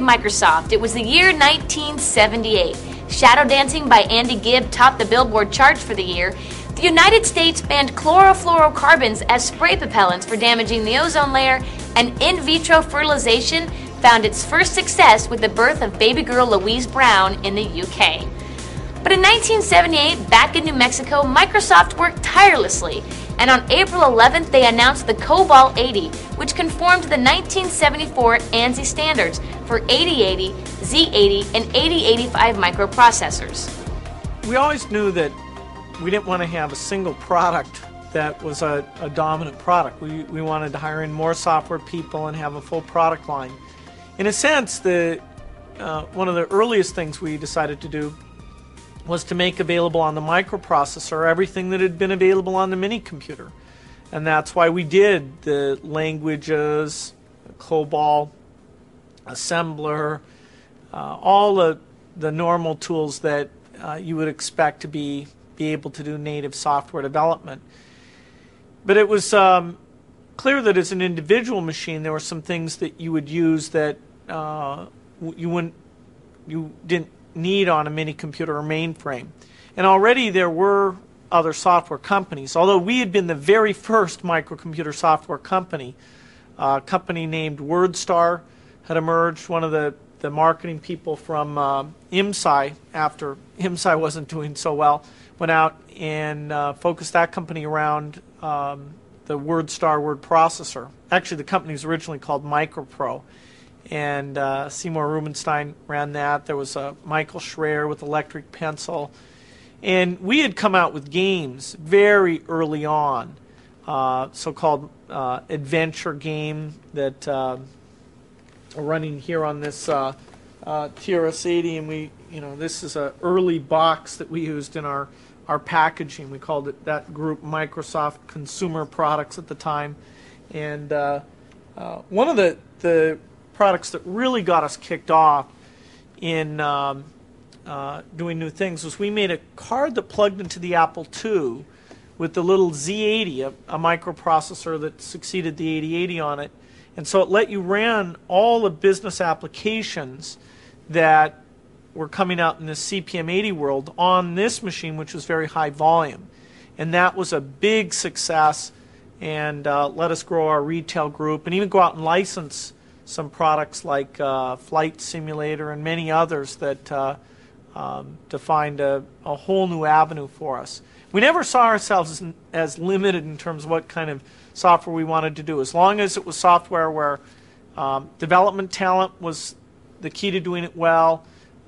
Microsoft. It was the year 1978. Shadow Dancing by Andy Gibb topped the Billboard charts for the year. The United States banned chlorofluorocarbons as spray propellants for damaging the ozone layer, and in vitro fertilization found its first success with the birth of baby girl Louise Brown in the UK. But in 1978, back in New Mexico, Microsoft worked tirelessly, and on April 11th they announced the COBOL 80, which conformed to the 1974 ANSI standards for 8080, Z80, and 8085 microprocessors. We always knew that we didn't want to have a single product that was a dominant product. We wanted to hire in more software people and have a full product line. In a sense, one of the earliest things we decided to do was to make available on the microprocessor everything that had been available on the mini computer. And that's why we did the languages, COBOL, assembler, all the normal tools that you would expect to be able to do native software development. But it was clear that as an individual machine there were some things that you would use that you didn't need on a mini computer or mainframe. And already there were other software companies. Although we had been the very first microcomputer software company, a company named WordStar had emerged. One of the marketing people from IMSI, after IMSI wasn't doing so well, went out and focused that company around the WordStar word processor. Actually, the company was originally called MicroPro. And Seymour Rubenstein ran that. There was Michael Schreier with Electric Pencil. And we had come out with games very early on, so-called adventure game that are running here on this TRS-80. And this is an early box that we used in our packaging. We called it that group Microsoft Consumer Products at the time. And one of the products that really got us kicked off in doing new things was we made a card that plugged into the Apple II with the little Z80, a microprocessor that succeeded the 8080 on it. And so it let you run all the business applications that were coming out in the CPM80 world on this machine, which was very high volume. And that was a big success and let us grow our retail group and even go out and license some products like Flight Simulator and many others that defined a whole new avenue for us. We never saw ourselves as limited in terms of what kind of software we wanted to do. As long as it was software where development talent was the key to doing it well,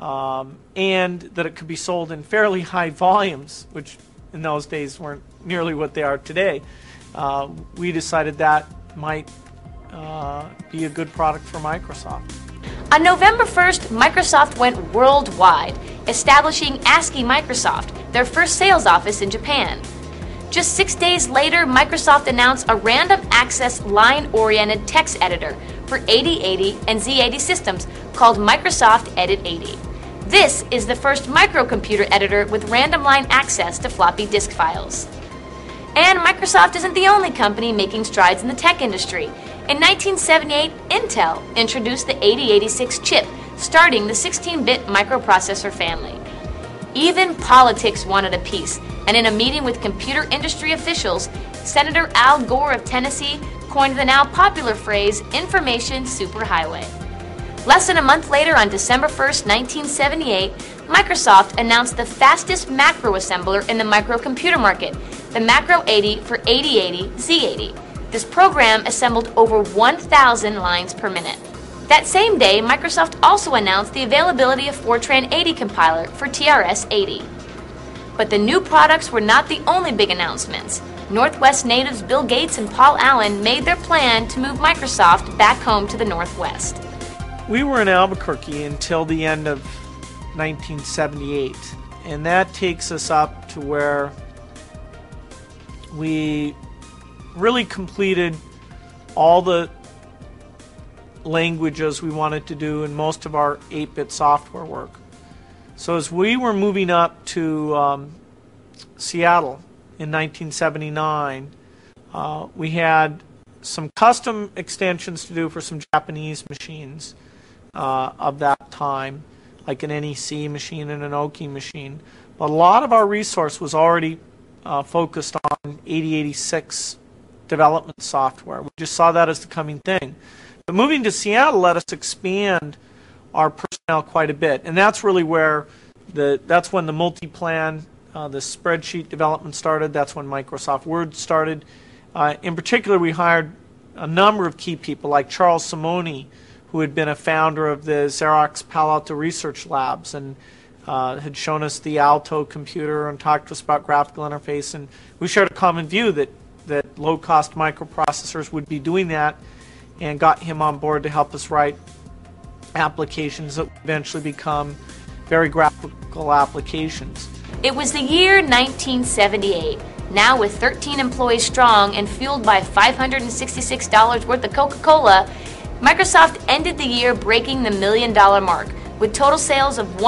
and that it could be sold in fairly high volumes, which in those days weren't nearly what they are today, we decided that might be a good product for Microsoft. On November 1st, Microsoft went worldwide, establishing ASCII Microsoft, their first sales office in Japan. Just 6 days later, Microsoft announced a random access line-oriented text editor for 8080 and Z80 systems called Microsoft Edit 80. This is the first microcomputer editor with random line access to floppy disk files. And Microsoft isn't the only company making strides in the tech industry. In 1978, Intel introduced the 8086 chip, starting the 16-bit microprocessor family. Even politics wanted a piece, and in a meeting with computer industry officials, Senator Al Gore of Tennessee coined the now popular phrase, information superhighway. Less than a month later, on December 1st, 1978, Microsoft announced the fastest macro assembler in the microcomputer market, the Macro 80 for 8080 Z80. This program assembled over 1,000 lines per minute. That same day, Microsoft also announced the availability of Fortran 80 compiler for TRS-80. But the new products were not the only big announcements. Northwest natives Bill Gates and Paul Allen made their plan to move Microsoft back home to the Northwest. We were in Albuquerque until the end of 1978, and that takes us up to where we really completed all the languages we wanted to do in most of our 8-bit software work. So as we were moving up to Seattle in 1979, we had some custom extensions to do for some Japanese machines. of that time, like an NEC machine and an Oki machine. But a lot of our resource was already focused on 8086 development software. We just saw that as the coming thing. But moving to Seattle let us expand our personnel quite a bit, and that's really where that's when the multi-plan, the spreadsheet development started. That's when Microsoft Word started. In particular, we hired a number of key people like Charles Simoni, who had been a founder of the Xerox Palo Alto Research Labs and had shown us the Alto computer and talked to us about graphical interface. And we shared a common view that low-cost microprocessors would be doing that, and got him on board to help us write applications that would eventually become very graphical applications. It was the year 1978. Now with 13 employees strong and fueled by $566 worth of Coca-Cola, Microsoft ended the year breaking the $1 million mark with total sales of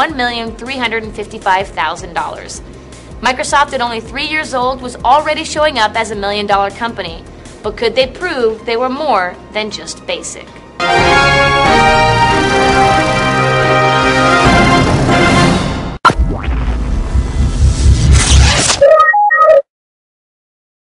$1,355,000. Microsoft, at only 3 years old, was already showing up as a $1 million company. But could they prove they were more than just basic?